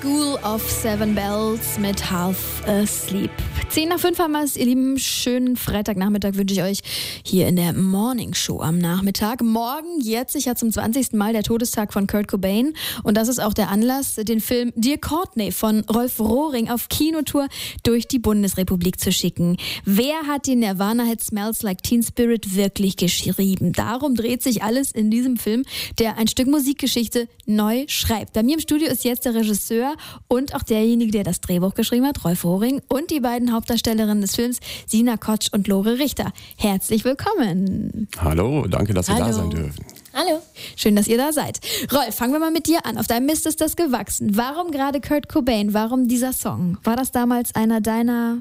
School of Seven Bells mit Half Asleep. 4:10 haben wir es, ihr Lieben. Schönen Freitagnachmittag wünsche ich euch hier in der Morning Show am Nachmittag. Morgen jährt sich ja zum 20. Mal der Todestag von Kurt Cobain. Und das ist auch der Anlass, den Film Dear Courtney von Rolf Rohring auf Kinotour durch die Bundesrepublik zu schicken. Wer hat den Nirvana-Hit Smells Like Teen Spirit wirklich geschrieben? Darum dreht sich alles in diesem Film, der ein Stück Musikgeschichte neu schreibt. Bei mir im Studio ist jetzt der Regisseur und auch derjenige, der das Drehbuch geschrieben hat, Rolf Rohring, und die beiden Hauptdarstellerinnen des Films, Sina Kotsch und Lore Richter. Herzlich willkommen. Hallo, danke, dass wir da sein dürfen. Hallo. Schön, dass ihr da seid. Rolf, fangen wir mal mit dir an. Auf deinem Mist ist das gewachsen. Warum gerade Kurt Cobain? Warum dieser Song? War das damals einer deiner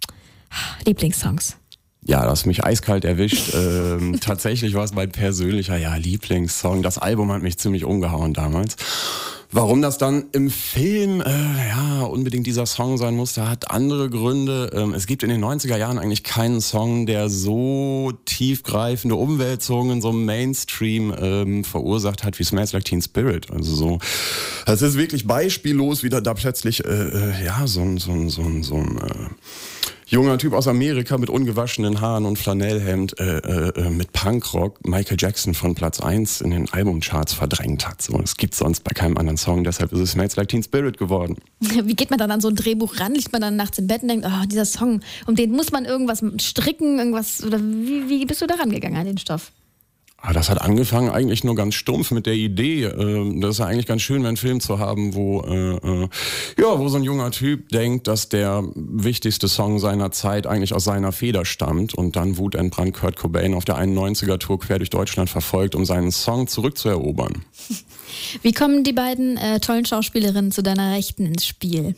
Lieblingssongs? Ja, das hat mich eiskalt erwischt. Tatsächlich war es mein persönlicher Lieblingssong. Das Album hat mich ziemlich umgehauen damals. Warum das dann im Film unbedingt dieser Song sein musste, hat andere Gründe. Es gibt in den 90er Jahren eigentlich keinen Song, der so tiefgreifende Umwälzungen in so einem Mainstream verursacht hat wie Smells Like Teen Spirit. Also so, es ist wirklich beispiellos, wie da plötzlich so ein junger Typ aus Amerika mit ungewaschenen Haaren und Flanellhemd mit Punkrock Michael Jackson von Platz 1 in den Albumcharts verdrängt hat. So, das gibt's sonst bei keinem anderen Song, deshalb ist es Smells Like Teen Spirit geworden. Wie geht man dann an so ein Drehbuch ran? Liegt man dann nachts im Bett und denkt, dieser Song, um den muss man irgendwas stricken, irgendwas, oder wie bist du da rangegangen an den Stoff? Das hat angefangen eigentlich nur ganz stumpf mit der Idee. Das ist ja eigentlich ganz schön, einen Film zu haben, wo so ein junger Typ denkt, dass der wichtigste Song seiner Zeit eigentlich aus seiner Feder stammt und dann wutentbrannt Kurt Cobain auf der 91er-Tour quer durch Deutschland verfolgt, um seinen Song zurückzuerobern. Wie kommen die beiden tollen Schauspielerinnen zu deiner Rechten ins Spiel?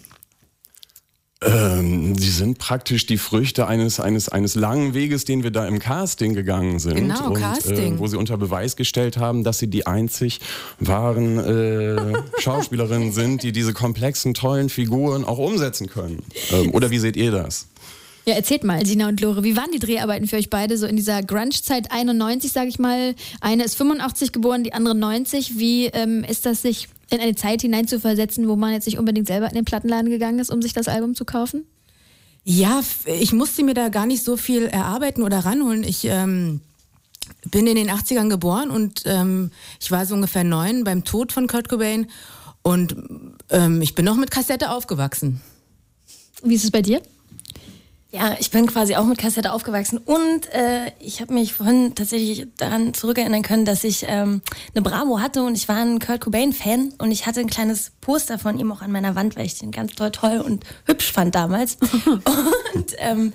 Sie sind praktisch die Früchte eines langen Weges, den wir da im Casting gegangen sind. Genau, Casting. Wo sie unter Beweis gestellt haben, dass sie die einzig wahren Schauspielerinnen sind, die diese komplexen, tollen Figuren auch umsetzen können. Oder wie seht ihr das? Ja, erzählt mal, Sina und Lore, wie waren die Dreharbeiten für euch beide so in dieser Grunge-Zeit 91, sage ich mal? Eine ist 85 geboren, die andere 90. Wie ist das, sich in eine Zeit hineinzuversetzen, wo man jetzt nicht unbedingt selber in den Plattenladen gegangen ist, um sich das Album zu kaufen? Ja, ich musste mir da gar nicht so viel erarbeiten oder ranholen. Ich bin in den 80ern geboren und ich war so ungefähr 9 beim Tod von Kurt Cobain und ich bin noch mit Kassette aufgewachsen. Wie ist es bei dir? Ja, ich bin quasi auch mit Kassette aufgewachsen und ich habe mich vorhin tatsächlich daran zurückerinnern können, dass ich eine Bravo hatte und ich war ein Kurt Cobain-Fan und ich hatte ein kleines Poster von ihm auch an meiner Wand, weil ich den ganz toll und hübsch fand damals. Und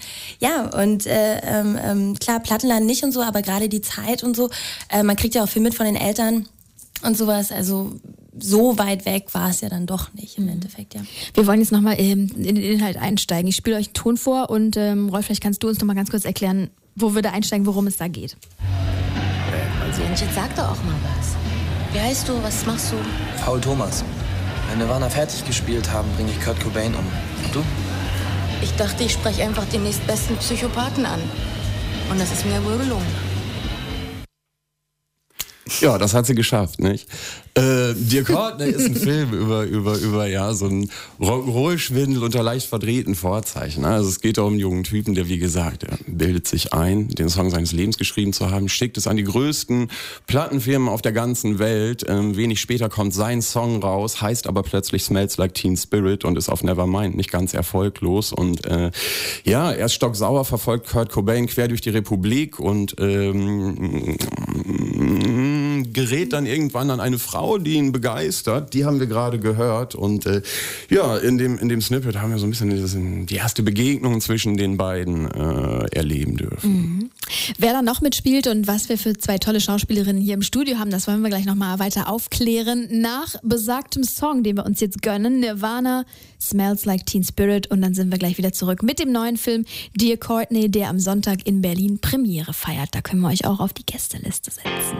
klar, Plattenladen nicht und so, aber gerade die Zeit und so, man kriegt ja auch viel mit von den Eltern und sowas, also so weit weg war es ja dann doch nicht im Endeffekt, ja. Wir wollen jetzt nochmal in den Inhalt einsteigen. Ich spiele euch einen Ton vor und Rolf, vielleicht kannst du uns nochmal ganz kurz erklären, wo wir da einsteigen, worum es da geht. Mensch, jetzt sag doch auch mal was. Wie heißt du? Was machst du? Paul Thomas. Wenn Nirvana fertig gespielt haben, bringe ich Kurt Cobain um. Und du? Ich dachte, ich spreche einfach den nächstbesten Psychopathen an. Und das ist mir wohl gelungen. Ja, das hat sie geschafft, nicht? Dear Courtney ist ein Film über so einen Rock'n'Roll-Schwindel unter leicht verdrehten Vorzeichen. Also es geht da um einen jungen Typen, der, wie gesagt, er bildet sich ein, den Song seines Lebens geschrieben zu haben, schickt es an die größten Plattenfirmen auf der ganzen Welt. Wenig später kommt sein Song raus, heißt aber plötzlich Smells Like Teen Spirit und ist auf Nevermind nicht ganz erfolglos. Und er ist stocksauer, verfolgt Kurt Cobain quer durch die Republik und gerät dann irgendwann an eine Frau, die ihn begeistert. Die haben wir gerade gehört. Und in dem Snippet haben wir so ein bisschen die erste Begegnung zwischen den beiden erleben dürfen. Mhm. Wer da noch mitspielt und was wir für 2 tolle Schauspielerinnen hier im Studio haben, das wollen wir gleich nochmal weiter aufklären. Nach besagtem Song, den wir uns jetzt gönnen, Nirvana, Smells Like Teen Spirit. Und dann sind wir gleich wieder zurück mit dem neuen Film Dear Courtney, der am Sonntag in Berlin Premiere feiert. Da können wir euch auch auf die Gästeliste setzen.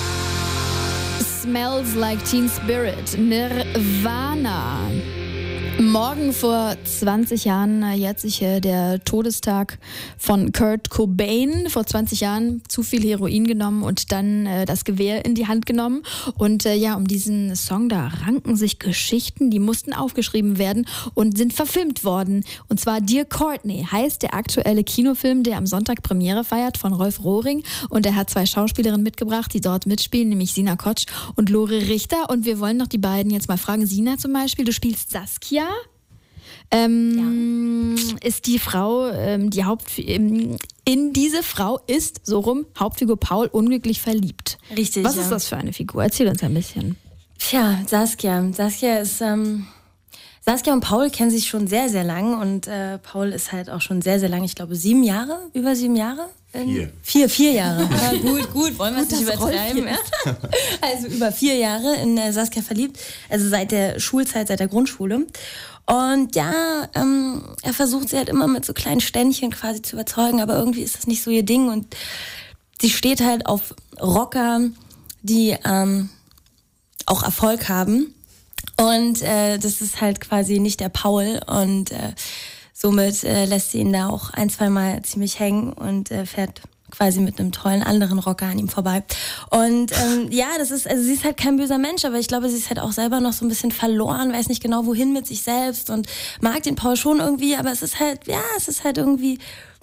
Smells Like Teen Spirit, Nirvana. Morgen vor 20 Jahren jährt sich der Todestag von Kurt Cobain. Vor 20 Jahren zu viel Heroin genommen und dann das Gewehr in die Hand genommen. Und um diesen Song, da ranken sich Geschichten, die mussten aufgeschrieben werden und sind verfilmt worden. Und zwar Dear Courtney heißt der aktuelle Kinofilm, der am Sonntag Premiere feiert, von Rolf Rohring. Und er hat 2 Schauspielerinnen mitgebracht, die dort mitspielen, nämlich Sina Kotsch und Lore Richter. Und wir wollen doch die beiden jetzt mal fragen. Sina zum Beispiel, du spielst Saskia. Ist die Frau, in diese Frau ist, so rum, Hauptfigur Paul unglücklich verliebt. Richtig. Was ist das für eine Figur? Erzähl uns ein bisschen. Tja, Saskia. Saskia ist, Saskia und Paul kennen sich schon sehr, sehr lang und Paul ist halt auch schon sehr, sehr lang, ich glaube 7 Jahre, über 7 Jahre. 4 Jahre. Ja, gut, wollen wir es nicht übertreiben. Ja? Also über 4 Jahre in Saskia verliebt, also seit der Schulzeit, seit der Grundschule. Und ja, er versucht sie halt immer mit so kleinen Ständchen quasi zu überzeugen, aber irgendwie ist das nicht so ihr Ding. Und sie steht halt auf Rocker, die auch Erfolg haben. Und das ist halt quasi nicht der Paul. Und somit lässt sie ihn da auch 1-2 Mal ziemlich hängen und fährt quasi mit einem tollen anderen Rocker an ihm vorbei. Und das ist, also sie ist halt kein böser Mensch, aber ich glaube, sie ist halt auch selber noch so ein bisschen verloren, weiß nicht genau wohin mit sich selbst und mag den Paul schon irgendwie, aber es ist halt irgendwie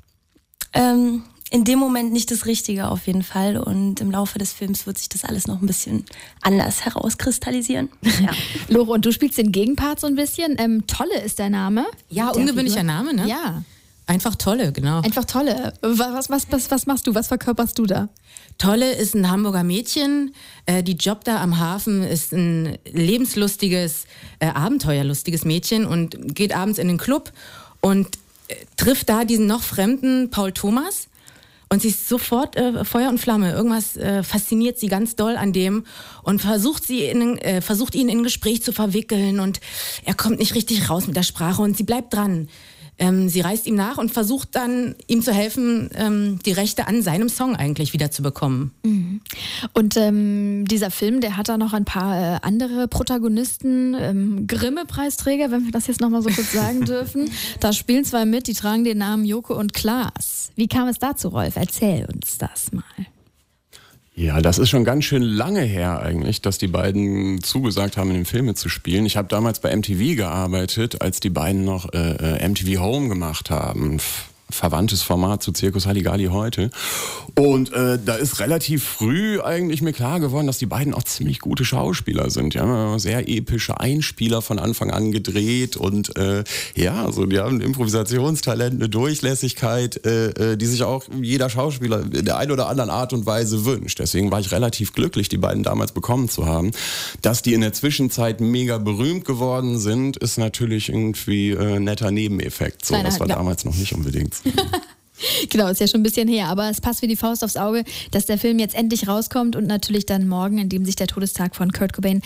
in dem Moment nicht das Richtige auf jeden Fall. Und im Laufe des Films wird sich das alles noch ein bisschen anders herauskristallisieren. Ja. Lore, und du spielst den Gegenpart so ein bisschen. Tolle ist der Name. Ja, ungewöhnlicher Name, ne? Ja. Einfach Tolle, genau. Einfach Tolle. Was machst du? Was verkörperst du da? Tolle ist ein Hamburger Mädchen, die jobbt da am Hafen, ist ein lebenslustiges, abenteuerlustiges Mädchen und geht abends in den Club und trifft da diesen noch fremden Paul Thomas. Und sie ist sofort Feuer und Flamme. Irgendwas fasziniert sie ganz doll an dem und versucht ihn in ein Gespräch zu verwickeln. Und er kommt nicht richtig raus mit der Sprache und sie bleibt dran. Sie reist ihm nach und versucht dann, ihm zu helfen, die Rechte an seinem Song eigentlich wieder zu bekommen. Mhm. Und dieser Film, der hat da noch ein paar andere Protagonisten, Grimme-Preisträger, wenn wir das jetzt nochmal so kurz sagen dürfen. Da spielen 2 mit, die tragen den Namen Joko und Klaas. Wie kam es dazu, Rolf? Erzähl uns das mal. Ja, das ist schon ganz schön lange her eigentlich, dass die beiden zugesagt haben, in dem Film mitzuspielen. Ich habe damals bei MTV gearbeitet, als die beiden noch MTV Home gemacht haben. Verwandtes Format zu Circus Halligalli heute. Und da ist relativ früh eigentlich mir klar geworden, dass die beiden auch ziemlich gute Schauspieler sind. Die haben sehr epische Einspieler von Anfang an gedreht und die haben ein Improvisationstalent, eine Durchlässigkeit, die sich auch jeder Schauspieler in der einen oder anderen Art und Weise wünscht. Deswegen war ich relativ glücklich, die beiden damals bekommen zu haben. Dass die in der Zwischenzeit mega berühmt geworden sind, ist natürlich irgendwie ein netter Nebeneffekt. So, das war damals noch nicht unbedingt. Genau, ist ja schon ein bisschen her, aber es passt wie die Faust aufs Auge, dass der Film jetzt endlich rauskommt und natürlich dann morgen, in dem sich der Todestag von Kurt Cobain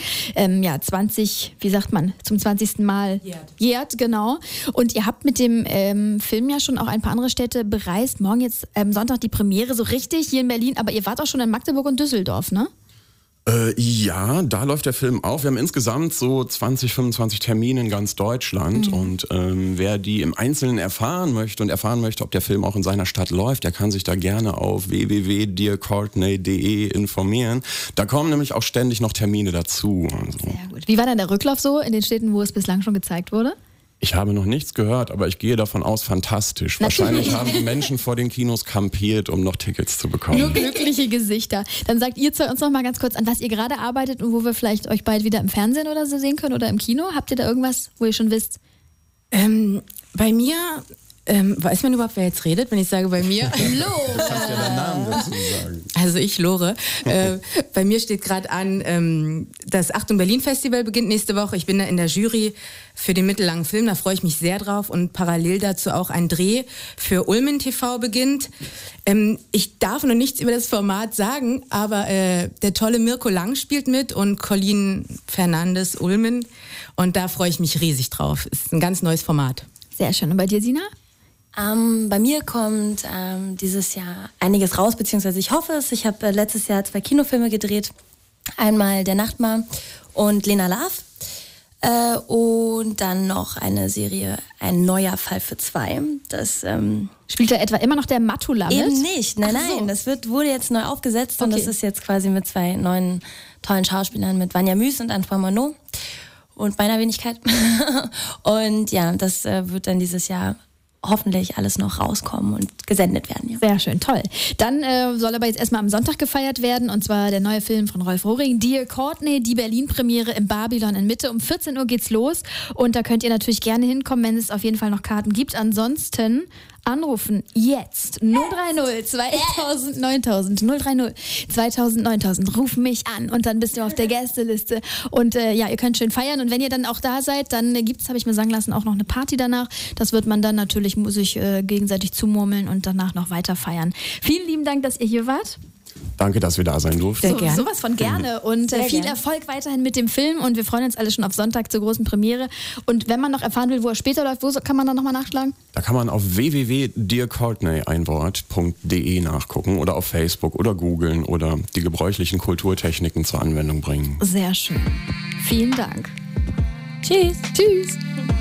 zum 20. Mal jährt, genau. Und ihr habt mit dem Film ja schon auch ein paar andere Städte bereist. Morgen jetzt Sonntag die Premiere, so richtig hier in Berlin, aber ihr wart auch schon in Magdeburg und Düsseldorf, ne? Ja, da läuft der Film auch. Wir haben insgesamt so 20, 25 Termine in ganz Deutschland und wer die im Einzelnen erfahren möchte, ob der Film auch in seiner Stadt läuft, der kann sich da gerne auf www.dearcourtney.de informieren. Da kommen nämlich auch ständig noch Termine dazu. Also. Sehr gut. Wie war denn der Rücklauf so in den Städten, wo es bislang schon gezeigt wurde? Ich habe noch nichts gehört, aber ich gehe davon aus, fantastisch. Wahrscheinlich haben die Menschen vor den Kinos kampiert, um noch Tickets zu bekommen. Nur glückliche Gesichter. Dann sagt ihr uns noch mal ganz kurz, an was ihr gerade arbeitet und wo wir vielleicht euch bald wieder im Fernsehen oder so sehen können oder im Kino. Habt ihr da irgendwas, wo ihr schon wisst? Bei mir... weiß man überhaupt, wer jetzt redet, wenn ich sage bei mir? Lore! Kannst ja deinen Namen dazu sagen. Also ich, Lore. Bei mir steht gerade an, das Achtung Berlin Festival beginnt nächste Woche. Ich bin da in der Jury für den mittellangen Film, da freue ich mich sehr drauf. Und parallel dazu auch ein Dreh für Ulmen TV beginnt. Ich darf noch nichts über das Format sagen, aber der tolle Mirko Lang spielt mit und Colleen Fernandes Ulmen. Und da freue ich mich riesig drauf. Ist ein ganz neues Format. Sehr schön. Und bei dir, Sina? Bei mir kommt dieses Jahr einiges raus, beziehungsweise ich hoffe es. Ich habe letztes Jahr 2 Kinofilme gedreht. Einmal Der Nachtmar und Lena Love. Und dann noch eine Serie, ein neuer Fall für zwei. Das spielt da etwa immer noch der Matula mit? Eben nicht, nein. Das wurde jetzt neu aufgesetzt und das ist jetzt quasi mit 2 neuen tollen Schauspielern, mit Vanja Müß und Antoine Monod und meiner Wenigkeit. Und ja, das wird dann dieses Jahr hoffentlich alles noch rauskommen und gesendet werden. Ja. Sehr schön, toll. Dann soll aber jetzt erstmal am Sonntag gefeiert werden, und zwar der neue Film von Rolf Rohring, Dear Courtney, die Berlin-Premiere im Babylon in Mitte. Um 14 Uhr geht's los und da könnt ihr natürlich gerne hinkommen, wenn es auf jeden Fall noch Karten gibt. Ansonsten anrufen jetzt 030 2000 9000 030 2000 9000. Ruf mich an und dann bist du auf der Gästeliste und ja, ihr könnt schön feiern, und wenn ihr dann auch da seid, dann gibt's, habe ich mir sagen lassen, auch noch eine Party danach. Das wird man dann natürlich sich gegenseitig zumurmeln und danach noch weiter feiern. Vielen lieben Dank, dass ihr hier wart. Danke, dass wir da sein durften. Sowas von gerne und viel Erfolg weiterhin mit dem Film, und wir freuen uns alle schon auf Sonntag zur großen Premiere. Und wenn man noch erfahren will, wo er später läuft, wo kann man da nochmal nachschlagen? Da kann man auf www.dearcourtney nachgucken oder auf Facebook oder googeln oder die gebräuchlichen Kulturtechniken zur Anwendung bringen. Sehr schön. Vielen Dank. Tschüss. Tschüss.